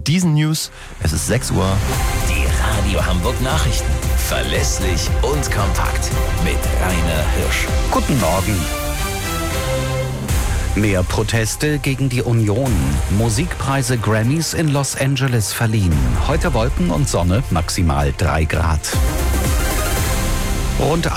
diesen News. Es ist 6 Uhr. Die Radio Hamburg Nachrichten. Verlässlich und kompakt. Mit Rainer Hirsch. Guten Morgen. Mehr Proteste gegen die Union. Musikpreise Grammys in Los Angeles verliehen. Heute Wolken und Sonne, maximal 3 Grad. Rund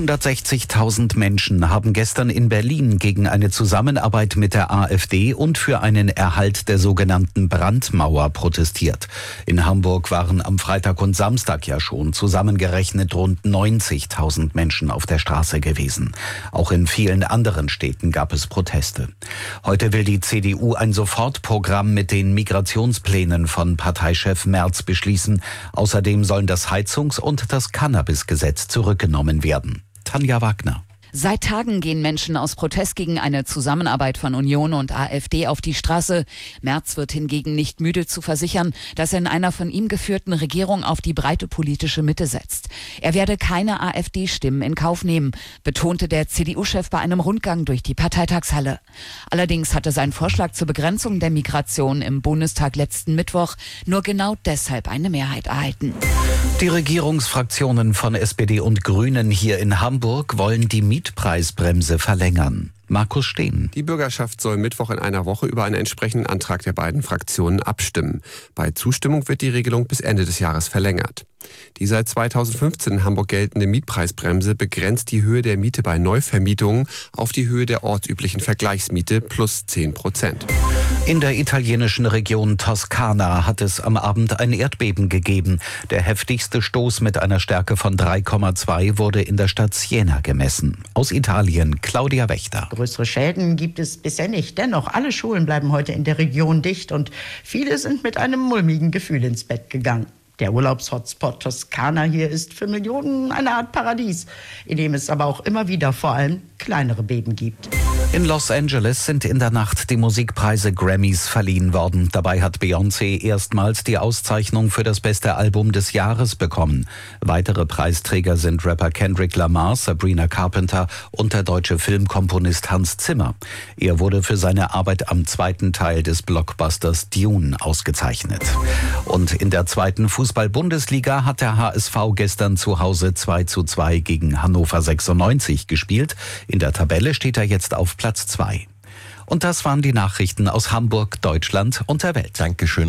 160.000 Menschen haben gestern in Berlin gegen eine Zusammenarbeit mit der AfD und für einen Erhalt der sogenannten Brandmauer protestiert. In Hamburg waren am Freitag und Samstag ja schon zusammengerechnet rund 90.000 Menschen auf der Straße gewesen. Auch in vielen anderen Städten gab es Proteste. Heute will die CDU ein Sofortprogramm mit den Migrationsplänen von Parteichef Merz beschließen. Außerdem sollen das Heizungs- und das Cannabisgesetz zurückgenommen werden. Tanja Wagner. Seit Tagen gehen Menschen aus Protest gegen eine Zusammenarbeit von Union und AfD auf die Straße. Merz wird hingegen nicht müde zu versichern, dass er in einer von ihm geführten Regierung auf die breite politische Mitte setzt. Er werde keine AfD-Stimmen in Kauf nehmen, betonte der CDU-Chef bei einem Rundgang durch die Parteitagshalle. Allerdings hatte sein Vorschlag zur Begrenzung der Migration im Bundestag letzten Mittwoch nur genau deshalb eine Mehrheit erhalten. Die Regierungsfraktionen von SPD und Grünen hier in Hamburg wollen die Mietpreisbremse verlängern. Markus Steen. Die Bürgerschaft soll Mittwoch in einer Woche über einen entsprechenden Antrag der beiden Fraktionen abstimmen. Bei Zustimmung wird die Regelung bis Ende des Jahres verlängert. Die seit 2015 in Hamburg geltende Mietpreisbremse begrenzt die Höhe der Miete bei Neuvermietungen auf die Höhe der ortsüblichen Vergleichsmiete plus 10%. In der italienischen Region Toskana hat es am Abend ein Erdbeben gegeben. Der heftigste Stoß mit einer Stärke von 3,2 wurde in der Stadt Siena gemessen. Aus Italien, Claudia Wächter. Größere Schäden gibt es bisher nicht. Dennoch, alle Schulen bleiben heute in der Region dicht und viele sind mit einem mulmigen Gefühl ins Bett gegangen. Der Urlaubshotspot Toskana hier ist für Millionen eine Art Paradies, in dem es aber auch immer wieder vor allem kleinere Beben gibt. In Los Angeles sind in der Nacht die Musikpreise Grammys verliehen worden. Dabei hat Beyoncé erstmals die Auszeichnung für das beste Album des Jahres bekommen. Weitere Preisträger sind Rapper Kendrick Lamar, Sabrina Carpenter und der deutsche Filmkomponist Hans Zimmer. Er wurde für seine Arbeit am zweiten Teil des Blockbusters Dune ausgezeichnet. Und in der zweiten Fußball-Bundesliga hat der HSV gestern zu Hause 2:2 gegen Hannover 96 gespielt. In der Tabelle steht er jetzt auf Platz 2. Und das waren die Nachrichten aus Hamburg, Deutschland und der Welt. Dankeschön.